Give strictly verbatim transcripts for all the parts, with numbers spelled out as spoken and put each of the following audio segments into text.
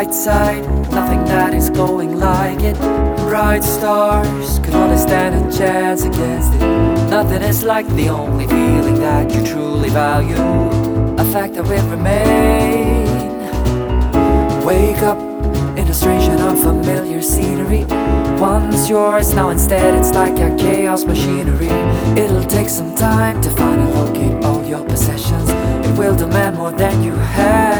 light side, nothing that is glowing like it. Bright stars could only stand a chance against it. Nothing is like the only feeling that you truly value, a fact that will remain. Wake up in a strange and unfamiliar scenery. Once yours, now instead it's like a chaos machinery. It'll take some time to finally locate all your possessions. It will demand more than you have.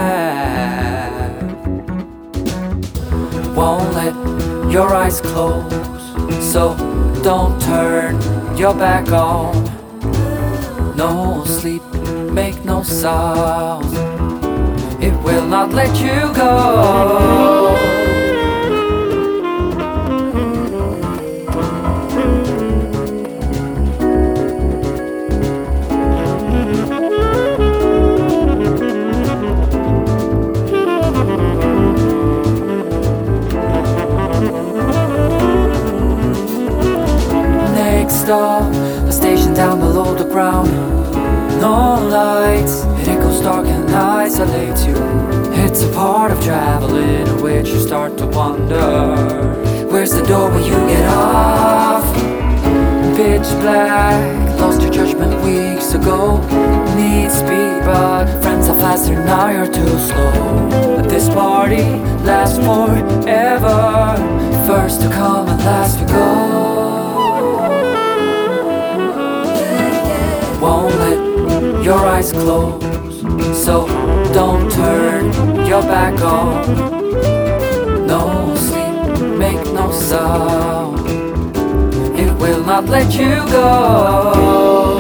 Won't let your eyes close, so don't turn your back on. No sleep, make no sound. It will not let you go. Next stop, a station down below the ground. No lights, it echoes dark and isolates you. It's a part of traveling in which you start to wonder, where's the door where you get off? Pitch black, lost your judgment weeks ago. Need speed, but friends are faster, now you're too slow. But this party lasts forever, first to come and last to go. Won't let your eyes close, so don't turn your back on. No sleep, make no sound. It will not let you go.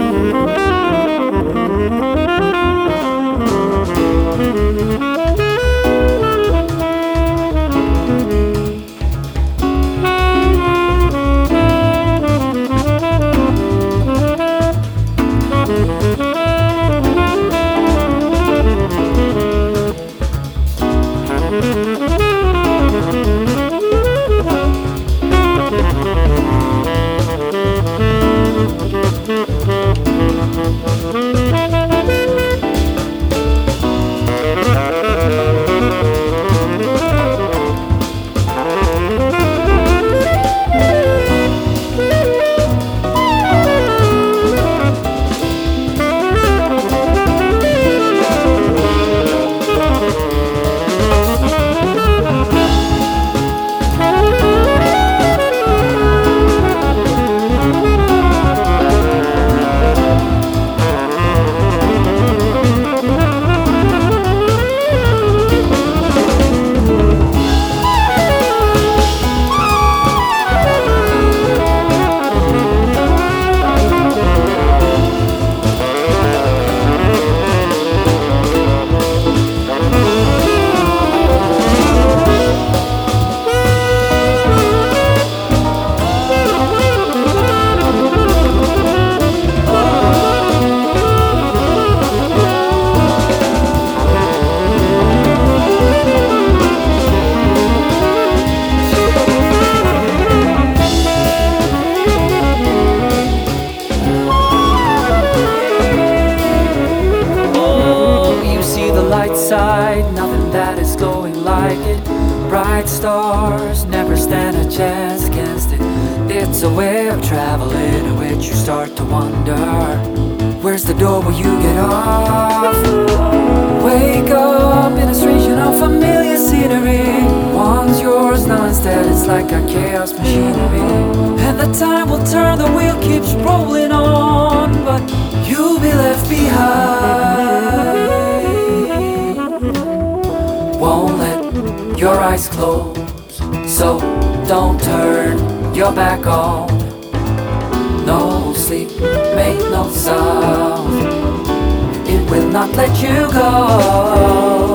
Side, nothing that is glowing like it. Bright stars never stand a chance against it. It's a way of traveling in which you start to wonder, where's the door where you get off? Wake up in a strange and unfamiliar scenery. Once yours, now instead it's like a chaos machinery. And the time will turn, the wheel keeps rolling on, but you'll be left behind. Won't let your eyes close, so don't turn your back on. No sleep, make no sound. It will not let you go.